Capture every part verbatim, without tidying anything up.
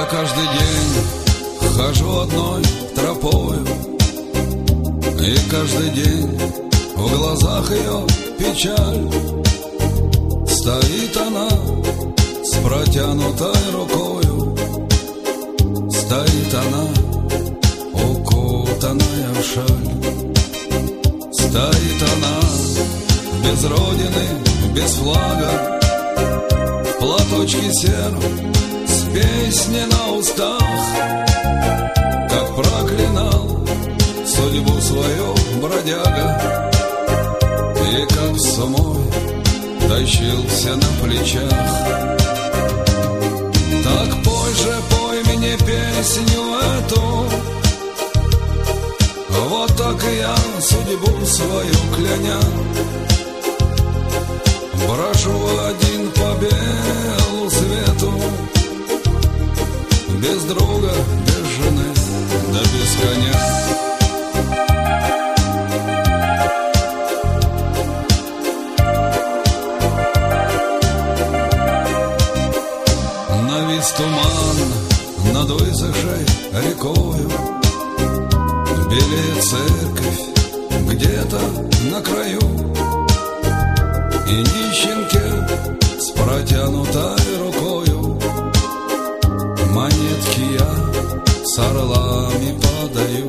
Я каждый день хожу одной тропою, и каждый день в глазах ее печаль. Стоит она с протянутой рукою, стоит она, укутанная в шаль. Стоит она без родины, без флага, в платочке сером, с песней на устах. Как проклинал судьбу свою бродяга, и как сумой тащился на плечах. Так пой же, пой мне песню эту, вот так и я, судьбу свою кляня, брожу один по белу свету, без друга, без жены, да без коня. Навис туман над высохшей рекою, белеет церковь где-то на краю, и нищенке с протянутой рукою монетки я с орлами подаю.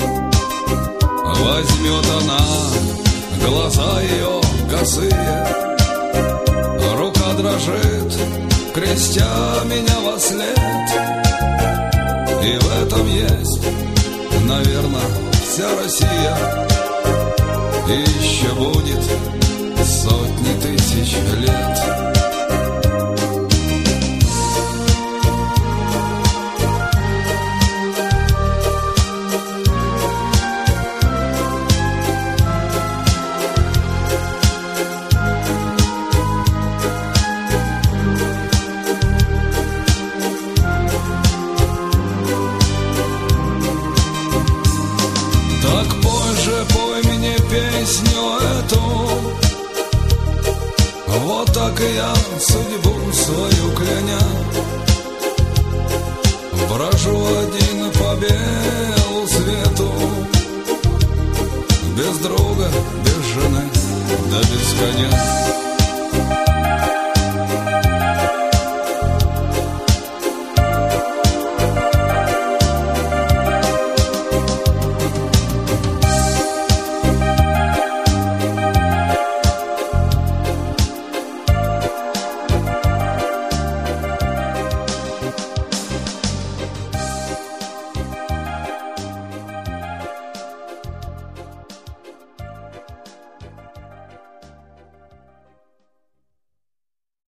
Возьмет она глаза ее косые, рука дрожит, крестя меня вослед. И в этом есть, наверное, вся Россия, и еще будет сотни тысяч лет. Так позже пой мне песню эту, вот так и я, судьбу свою кляня, брожу один по белу свету, без друга, без жены, да без коня.